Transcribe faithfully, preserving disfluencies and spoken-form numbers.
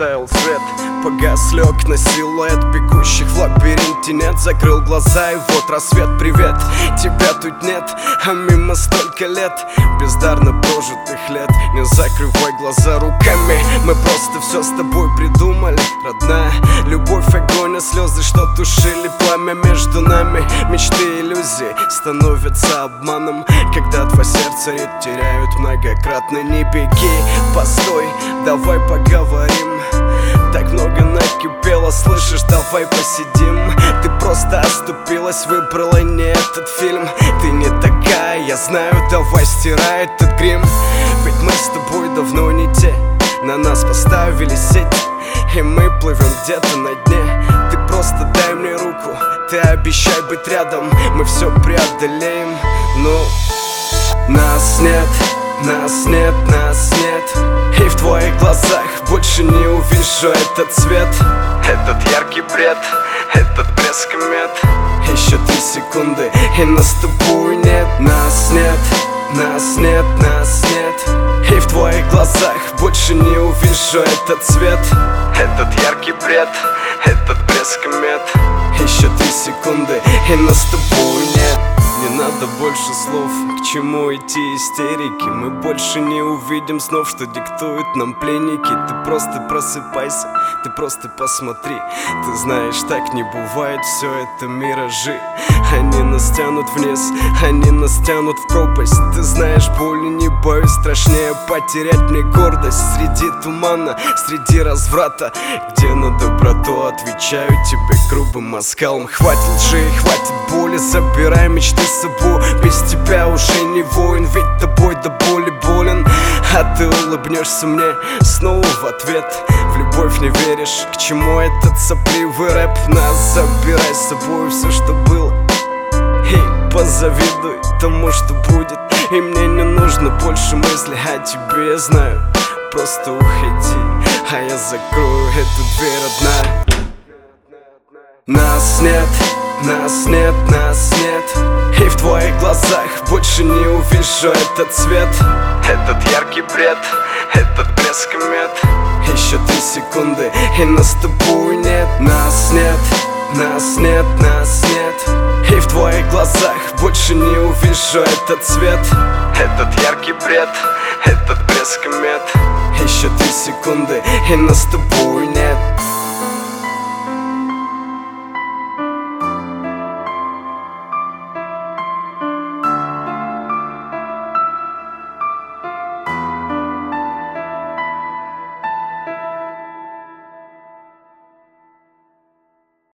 растаял свет. Погас, лег на силуэт бегущих в лабиринте нет. Закрыл глаза и вот рассвет, привет. Тебя тут нет, а мимо столько лет бездарно прожитых лет. Не закрывай глаза руками, мы просто все с тобой придумали. Родная любовь, огонь и слезы, что тушили пламя между нами. Мечты и иллюзии становятся обманом, когда два сердца ритм теряют многократно. Не беги, постой, давай поговорим. Так много накипело, слышишь, давай посидим. Ты просто оступилась, выбрала не этот фильм. Ты не такая, я знаю, давай стирай этот грим. Ведь мы с тобой давно не те, на нас поставили сеть, и мы плывем где-то на дне. Ты просто дай мне руку, ты обещай быть рядом, мы все преодолеем. Ну, нас нет, нас нет, нас нет. И в твоих глазах больше не увижу этот цвет, этот яркий бред, этот блеск комет. Еще три секунды и нас с тобой нет. Нас нет, нас нет, нас нет. И в твоих глазах больше не увижу этот цвет, этот яркий бред, этот блеск комет. Еще три секунды и нас с тобой нет. Не надо больше слов, к чему идти истерики. Мы больше не увидим снов, что диктуют нам пленники. Ты просто просыпайся, ты просто посмотри. Ты знаешь, так не бывает, все это миражи. Они нас тянут вниз, они нас тянут в пропасть. Ты знаешь, боли не боюсь, страшнее потерять мне гордость. Среди тумана, среди разврата, где на доброту отвечаю тебе грубым оскалом. Хватит лжи, хватит боли, забирай мечты с собой. Без тебя уже не воин, ведь тобой до боли болен. А ты улыбнешься мне снова в ответ. В любовь не веришь, к чему этот сопливый рэп? Нас забирай с собой все, что было, и позавидуй тому, что будет. И мне не нужно больше мыслей о тебе, я знаю. Просто уходи, а я закрою эту дверь, родная. Нас нет, нас нет, нас нет. И в твоих глазах больше не увижу этот цвет, этот яркий бред, этот блеск комет. Еще три секунды и нас с тобой нет. Нас нет, нас нет, нас нет. И в твоих глазах больше не увижу этот цвет, этот яркий бред, этот блеск комет. Еще три секунды и нас с тобой нет.